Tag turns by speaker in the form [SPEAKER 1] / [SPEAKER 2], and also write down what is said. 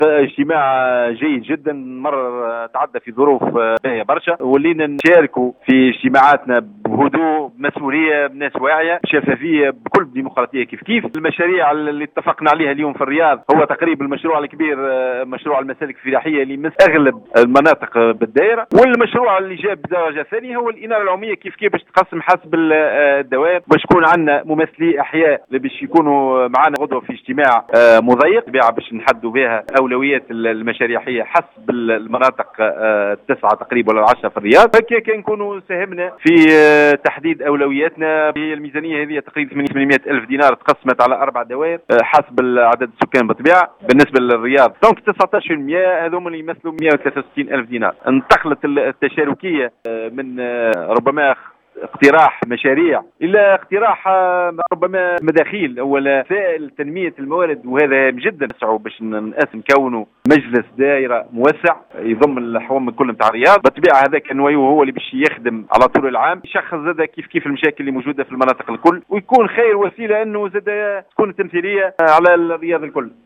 [SPEAKER 1] اجتماع جيد جدا، مر تعدى في ظروف باهيه برشا، ولينا نشاركوا في اجتماعاتنا بهدوء، بمسؤوليه، بناس واعيه، بشفافيه، بكل ديمقراطيه. كيف المشاريع اللي اتفقنا عليها اليوم في الرياض هو تقريبا المشروع الكبير، مشروع المسالك الفلاحيه اللي يمس اغلب المناطق بالدائره، والمشروع اللي جاب درجه ثانيه هو الاناره العموميه كيف باش تقسم حسب الدوائر، باش يكون عندنا ممثلي احياء اللي باش يكونوا معنا غدوه في اجتماع مضيق باش نحدوا بها اولويات المشاريع هي حسب المناطق التسعه تقريبا ولا 10 في الرياض. هكاك نكونوا ساهمنا في تحديد اولوياتنا. هي الميزانيه هذه تقريبا 800 الف دينار تقسمت على 4 دوائر حسب عدد السكان بالطبيعه. بالنسبه للرياض دونك 19% هذوما اللي يمثلوا 163 الف دينار. انتقلت التشاركيه من ربما اقتراح مشاريع الى اقتراح ربما مداخيل او وسائل تنميه الموارد، وهذا هام جدا. نسعوا باش نكونوا مجلس دائره موسع يضم الحوم كل نتاع الرياض بالطبيعه. هذاك النويو هو اللي باش يخدم على طول العام، يشخص زاد كيف المشاكل اللي موجوده في المناطق الكل، ويكون خير وسيله انه زاد تكون تمثيليه على الرياض الكل.